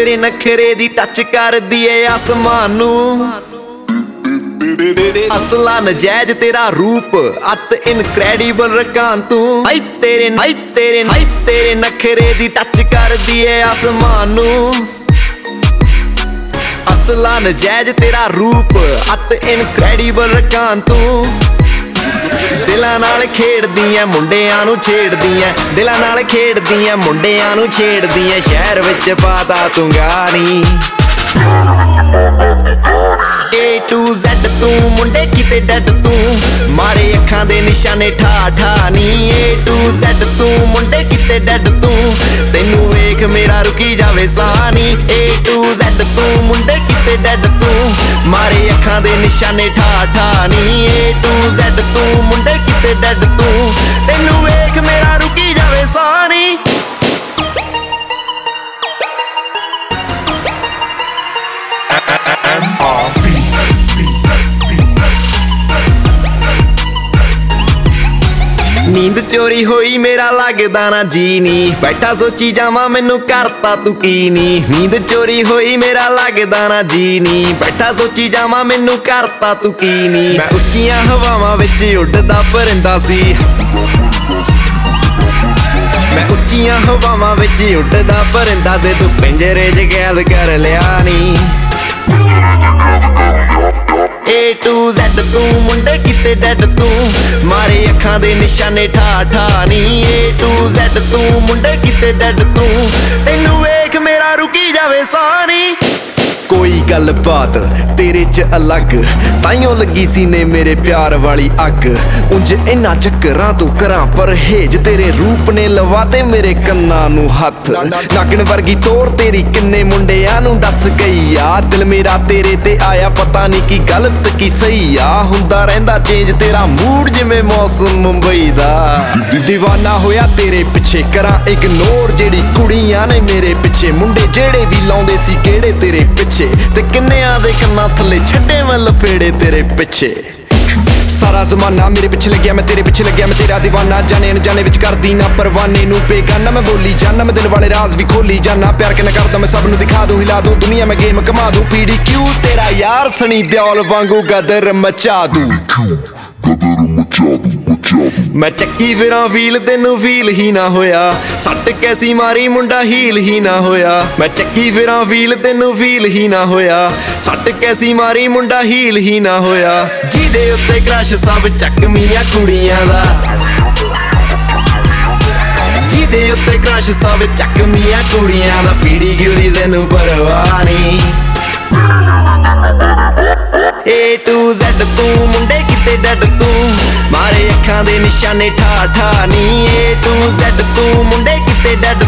तेरे नखरे दी टच कर दिए आसमान नू असला नजैज तेरा रूप अत इनक्रैडिबल रकान तू तेरे नखरे दी टच कर दिए आसमान नू असला नजैज तेरा रूप अत इनक्रैडिबल रकान तू दिलां नाल खेड़दियां मुंडियां नू छेड़दियां दिलां नाल खेड़दियां मुंडियां नू छेड़दियां शहर विच पाता तू गानी A to Z तू मुंडे किते डड तू मारे अखां दे निशाने ठा ठा नी A to Z तू मुंडे किते डड तू तैनू वेख मेरा रुकी जावे सानी A to Z तू मुंडे किते डड तू मारे अखां दे निशाने ठा ठा नी A to Z तू मुंडे किते डड तू तैनू वेख मेरा रुकी जावे सानी नींद चोरी होई मेरा लगदा ना जी नी बैठा सोची जावां मैनू करता तू की नी नींद चोरी होई मेरा लगदा ना जी नी बैठा सोची जावां मैनू करता तू की नी मैं उच्चियां हवावां विच उड़दा परिंदा सी मैं उच्चियां हवावां विच उड़दा परिंदा ते तू पिंजरे च कैद कर लिया नी A to Z तू मुंडे किते डड तू मारे अखां दे निशाने ठा ठा नी A to Z तू मुंडे किते डड तू तैनू वेख मेरा रुकी जावे सानी कोई गल बात तेरे च अलग ताइयों लगी सी ने मेरे प्यार वाली अग उंज इन्ना चक्करां तू करां परहेज तेरे रूप ने लवाते मेरे कन्नां नू हथ नागण वर्गी तोर तेरी किन्ने मुंडियां नू दस गई आ दिल मेरा तेरे ते आया पता नहीं की गलत की सही आ हुंदा रहिंदा चेंज तेरा मूड जिवें मौसम मुंबई दा दीवाना होया तेरे पिछे करां इग्नोर जेड़ी कुड़ियां ने मेरे पिछे मुंडे जेड़े भी लाउंदे सी केड़े तेरे पिछे ते किन्नियां दे कन्नां थल्ले छड्डे मैं लफेड़े तेरे पिछे सारा जमाना मेरे पिछे लग्या मैं तेरे पिछे लग्या मैं तेरा दीवाना जाने अनजाने विच करदी ना परवाने नू बेगाना मैं बोली जाना मैं दिल वाले राज भी खोली जाना प्यार किन्ना करदा मैं सब नू दिखा दूं हिला दूं दुनिया में गेम कमा दूं पीडी क्यू तेरा यार सनी देओल वांगू गदर मचा दूं मैं चक्की फिरां व्हील तेनू फील ही ना होया सट कैसी मारी मुंडा हील ही ना होया मैं चक्की फिरां व्हील तेनू फील ही ना होया सट कैसी मारी मुंडा हील ही ना होया जिहदे उत्ते क्रश सब चकमियां कुड़ियां दा जिहदे उत्ते क्रश सब चकमियां कुड़ियां दा पीड़ी गिरी तेनू परवाह नहीं A to Z तू मुंडे किते डड तू मारे अखां दे निशाने ठा ठा नी A to Z तू मुंडे किते डड